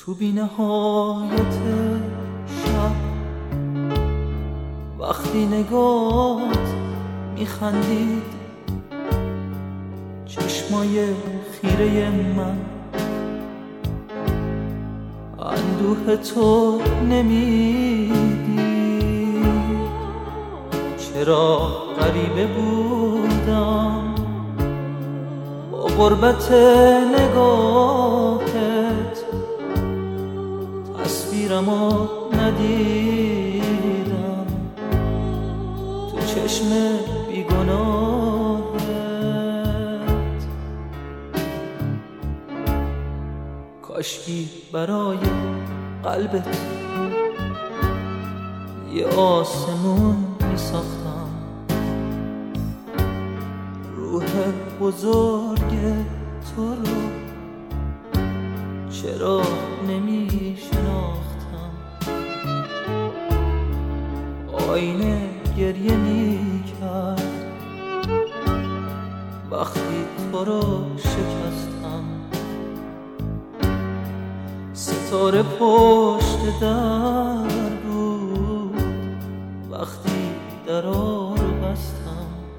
تو بی نهایت شب وقتی نگات میخندید، چشمای خیره من اندوه تو نمیدی. چرا غریبه بودم با غربت نگاهت، تصویرمو ندیدم تو چشم بیگناهت. کاشکی برای قلبت یه آسمون میساختم، روح بزرگ تو رو چرا نمیشناختم. آینه گریه میکرد وقتی تو رو شکستم. ستاره پشت در بود وقتی درا رو بستم.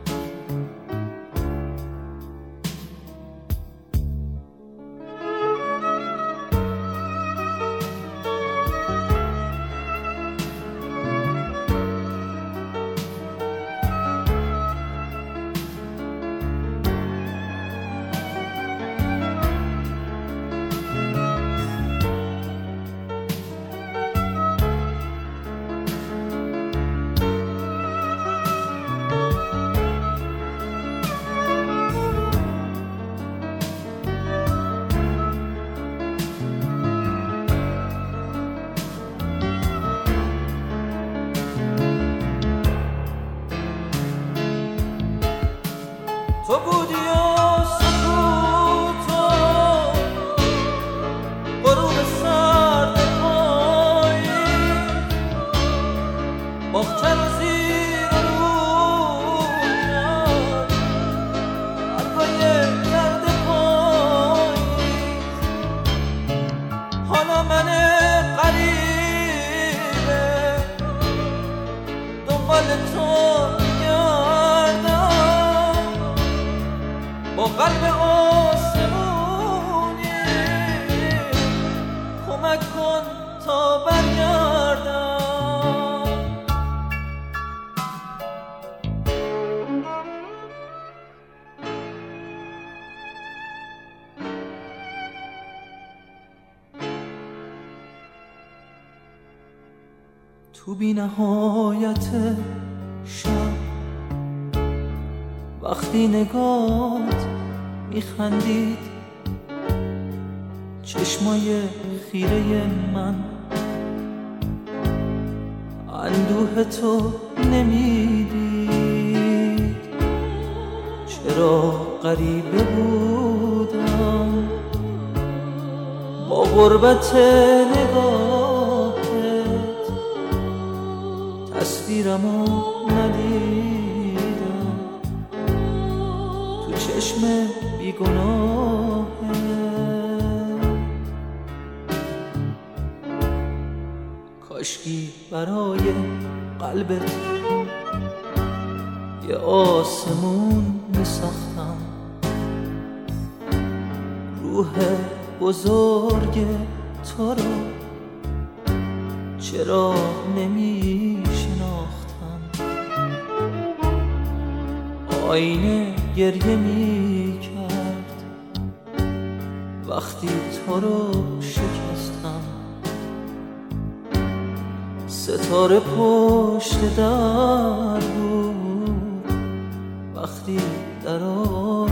تو بودی و سکوت و غروب سرد پایین، باغچه رو زیر رویم حرفای گرد پایین. حالا من غریبه دنبال تو با قلب آسمونی، کمک کن تا برگردم. تو بی نهایت شب وقتی نگات میخندید، چشمای خیره من اندوه تو نمیدید. چرا غریبه بودم با غربت نگاهت، تصویرمو ندیدم تو چشم بیگناهت. کاشکی برای قلبت یه آسمون میساختم، روح بزرگ تو رو چرا نمیشناختم. آینه گریه میکرد وقتی تو رو شکستم. ستاره پشت در بود وقتی درا